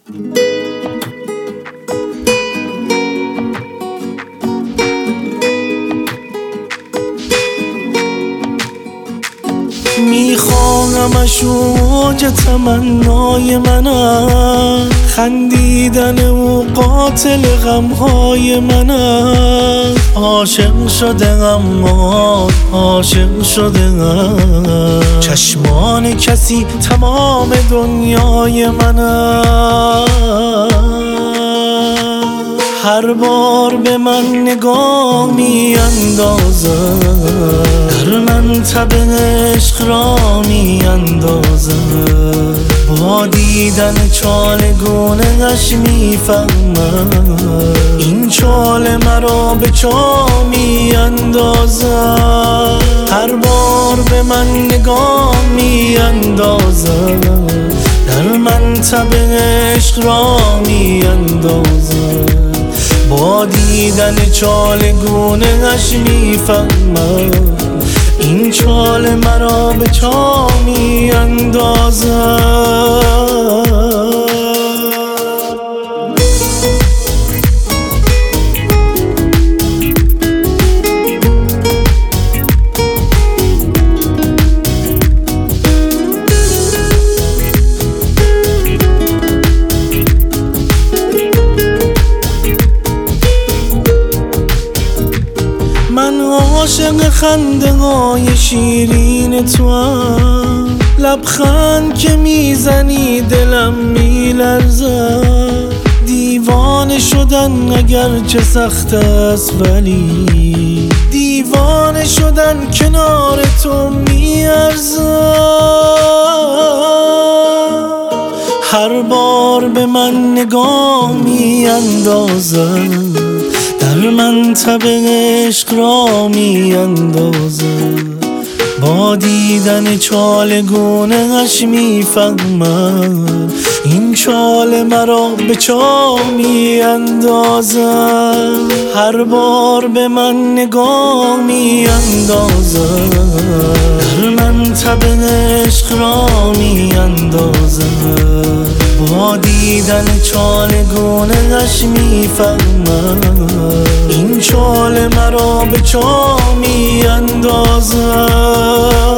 میخواهمش اوج تمنای منم، خندیدن او قاتل غمهای منم. عاشق شدم عاشق شدم، چشمان کسی تمام دنیای منم. هر بار به من نگاه میاندازم، در من تب عشق را میاندازم. با دیدن چالگونه اش میفهمم، این چاله مرا به چاه میاندازم. هر بار به من نگاه میاندازم، در من تب عشق را میاندازم. با دیدن چالگونه اش میفهمم، این چاله مرا به چاه میاندازم. من عاشق خنده های شیرین تو هم، لبخند که میزنی دلم میلرزه. دیوانه شدن اگرچه سخت است، ولی دیوانه شدن کنار تو میارزه. هر بار به من نگاه میاندازم، در من تب عشق را میاندازم. با دیدن چالگونه اش میفهمم، این چاله مرا به چاه میاندازم. هر بار به من نگاه میاندازم، در من تب عشق را میاندازم. با دیدن چالگونه اش میفهمم، این چاله مرا به چاه میاندازم.